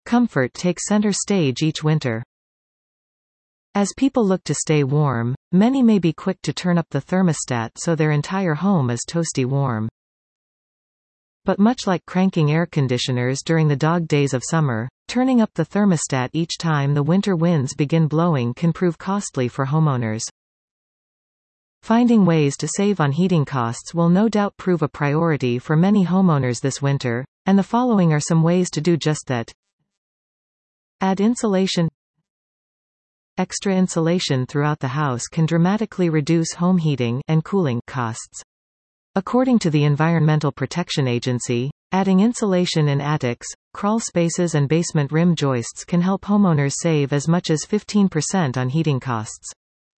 Comfort takes center stage each winter. As people look to stay warm, many may be quick to turn up the thermostat so their entire home is toasty warm. But much like cranking air conditioners during the dog days of summer, turning up the thermostat each time the winter winds begin blowing can prove costly for homeowners. Finding ways to save on heating costs will no doubt prove a priority for many homeowners this winter, and the following are some ways to do just that. Add insulation. Extra insulation throughout the house can dramatically reduce home heating and cooling costs. According to the Environmental Protection Agency, adding insulation in attics, crawl spaces and basement rim joists can help homeowners save as much as 15% on heating costs.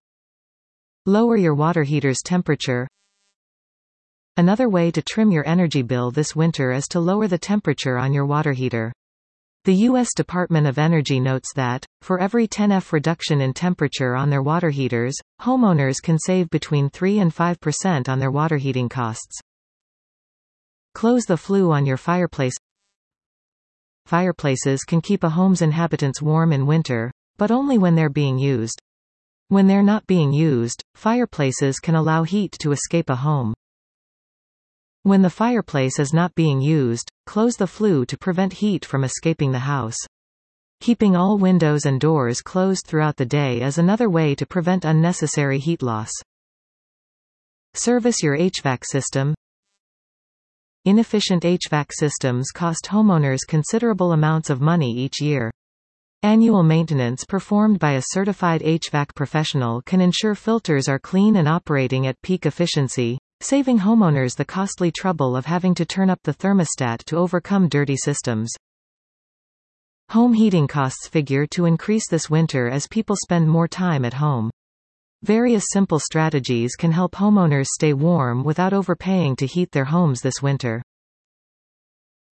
Lower your water heater's temperature. Another way to trim your energy bill this winter is to lower the temperature on your water heater. The U.S. Department of Energy notes that, for every 10°F reduction in temperature on their water heaters, homeowners can save between 3 and 5% on their water heating costs. Close the flue on your fireplace. Fireplaces can keep a home's inhabitants warm in winter, but only when they're being used. When they're not being used, fireplaces can allow heat to escape a home. When the fireplace is not being used, close the flue to prevent heat from escaping the house. Keeping all windows and doors closed throughout the day is another way to prevent unnecessary heat loss. Service your HVAC system. Inefficient HVAC systems cost homeowners considerable amounts of money each year. Annual maintenance performed by a certified HVAC professional can ensure filters are clean and operating at peak efficiency, saving homeowners the costly trouble of having to turn up the thermostat to overcome dirty systems. Home heating costs figure to increase this winter as people spend more time at home. Various simple strategies can help homeowners stay warm without overpaying to heat their homes this winter.